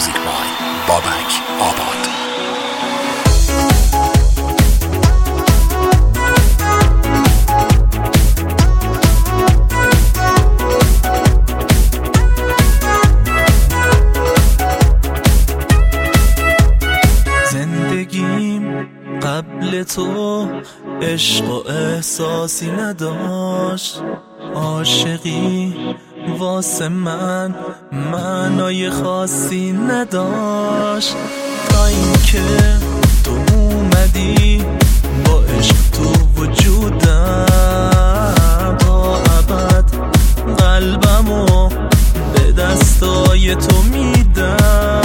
Music by بابک آباد. زندگیم قبل تو عشق و احساسی نداشت، عاشقی واسه من معنای خاصی نداشت، تا اینکه تو اومدی با عشق تو وجودم، تا ابد قلبمو به دستای تو میدم.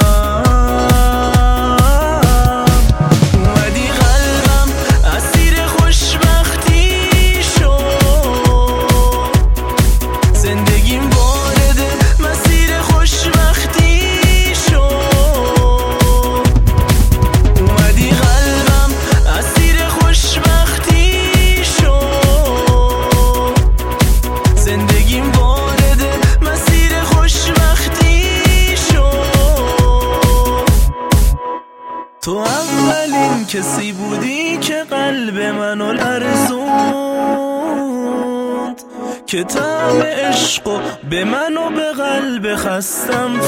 تو اولین کسی بودی که قلب منو لرزوند، که طعم عشقو به منو به قلب خستم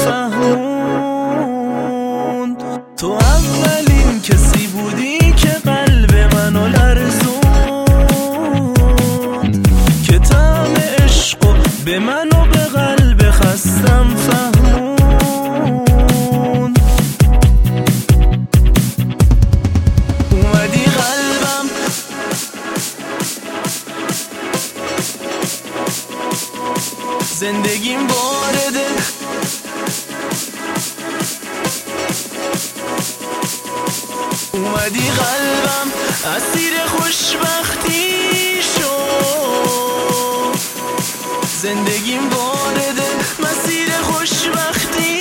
فهموند. تو اولین کسی بودی که قلب منو لرزوند، که طعم عشقو به منو به قلب خستم فهموند. زندگیم وارده اومدی قلبم اسیر خوشبختی شد. زندگیم وارده مسیر خوشبختی